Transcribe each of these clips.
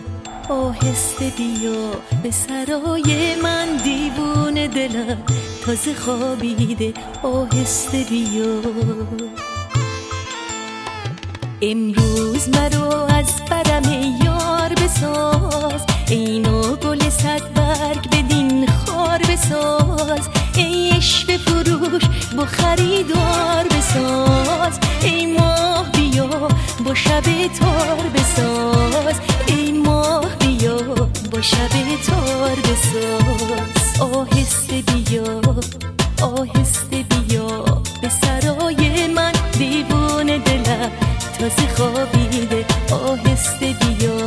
آهسته بیا به سرای من، دیوونه دلم تازه خوابیده، آهسته بیا. امروز مرو از برم یار بساز، اینو گل صد برگ بدین خار بساز. ای عشق فروش با خریدار بساز، ای ماه بیا با شب تار بساز، ای ماه بیا با شب تار بساز. آهسته بیا آهسته بیا به سرای من، دیوونه دلم تازه خوابیده، آهسته بیا.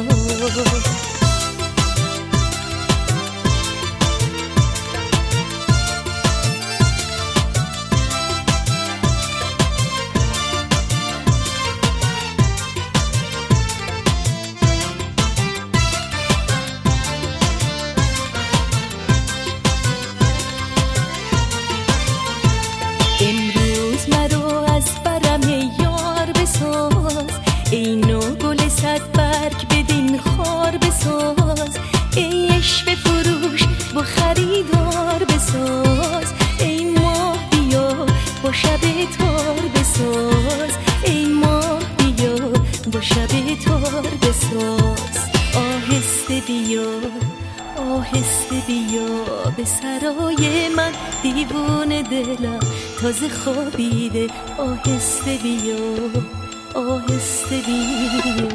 امروز مرو از برم یار بساز، اینو گل صد برگ بدین خار بساز. ای عشق فروش با خریدار بساز، ای ماه بیا با شب تار بساز، ای ماه بیا با شب تار بساز. آهسته بیا آهسته بیا به سرای من، دیوونه دلم تازه خوابیده، آهسته بیا آهسته بیا.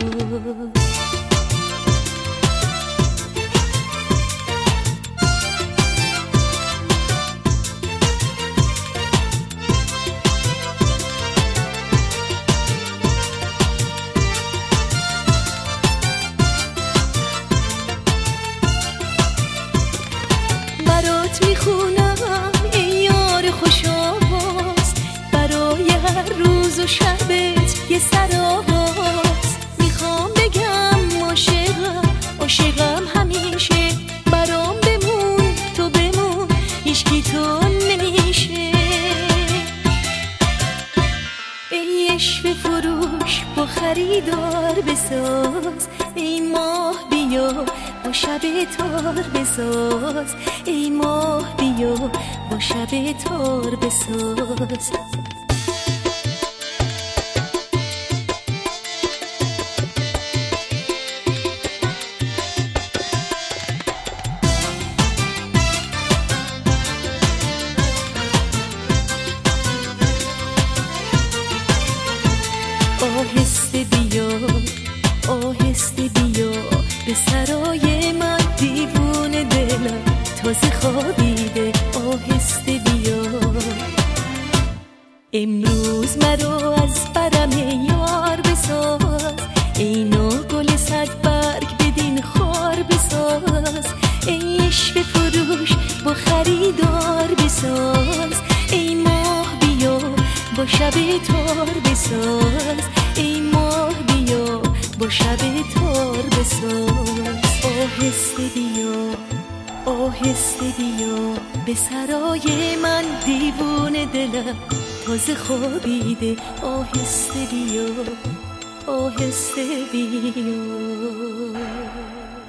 برات میخونم ای یار خوش آواز، برای هر روز و شبت یه سر آواز. میخوام بگم عاشقم عاشقم همیشه، برام بمون تو بمون هیچکی تو نمیشه. ای عشق فروش با خریدار بساز، ای ماه بیا با شب تار بساز، ای ماه بیا با شب تار بساز. آهسته بیا آهسته بیا به سرای من، دیوونه دلم تازه خوابیده، آهسته بیا. امروز مرو از برم یار بساز، اینو گل صد برگ بدین خار بساز. ای عشق فروش با خریدار بساز، ای ماه بیا با شب تار بساز، ای ماه بیا با شب تار بساز. آهسته بیا آهسته بیا به سرای من، دیوونه دلم تازه خوابیده، آهسته بیا آهسته بیا.